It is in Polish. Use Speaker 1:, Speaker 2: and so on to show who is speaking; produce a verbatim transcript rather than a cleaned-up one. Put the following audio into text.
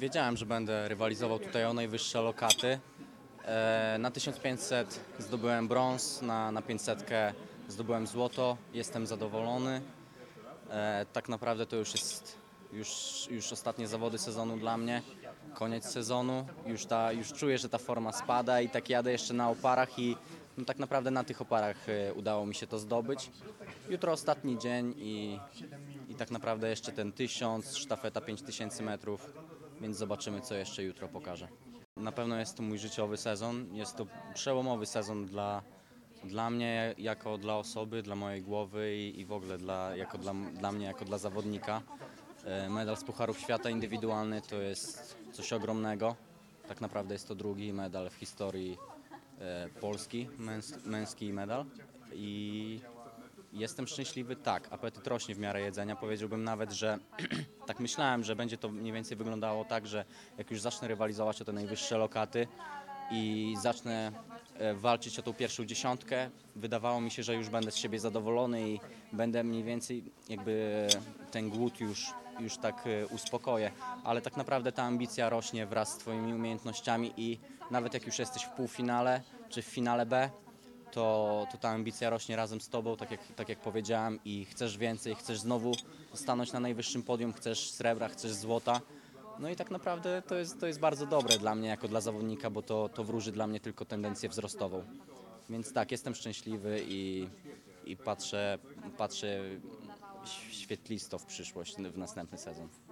Speaker 1: Wiedziałem, że będę rywalizował tutaj o najwyższe lokaty. E, Na tysiąc pięćset zdobyłem brąz, na, na pięćset zdobyłem złoto. Jestem zadowolony. E, Tak naprawdę to już jest już, już ostatnie zawody sezonu dla mnie. Koniec sezonu. Już, ta, już czuję, że ta forma spada i tak jadę jeszcze na oparach i no, tak naprawdę na tych oparach e, udało mi się to zdobyć. Jutro ostatni dzień i, i tak naprawdę jeszcze ten tysiąc, sztafeta pięć tysięcy metrów, więc zobaczymy, co jeszcze jutro pokaże. Na pewno jest to mój życiowy sezon, jest to przełomowy sezon dla, dla mnie, jako dla osoby, dla mojej głowy i, i w ogóle dla, jako dla, dla mnie, jako dla zawodnika. E, Medal z Pucharów Świata indywidualny to jest coś ogromnego. Tak naprawdę jest to drugi medal w historii e, Polski, męs, męski medal. I jestem szczęśliwy, tak, apetyt rośnie w miarę jedzenia. Powiedziałbym nawet, że tak myślałem, że będzie to mniej więcej wyglądało tak, że jak już zacznę rywalizować o te najwyższe lokaty i zacznę e, walczyć o tą pierwszą dziesiątkę, wydawało mi się, że już będę z siebie zadowolony i będę mniej więcej jakby ten głód już, już tak e, uspokoję. Ale tak naprawdę ta ambicja rośnie wraz z twoimi umiejętnościami i nawet jak już jesteś w półfinale czy w finale B, to, to ta ambicja rośnie razem z tobą, tak jak, tak jak powiedziałem, i chcesz więcej, chcesz znowu stanąć na najwyższym podium, chcesz srebra, chcesz złota. No i tak naprawdę to jest, to jest bardzo dobre dla mnie jako dla zawodnika, bo to, to wróży dla mnie tylko tendencję wzrostową. Więc tak, jestem szczęśliwy i, i patrzę, patrzę świetlisto w przyszłość, w następny sezon.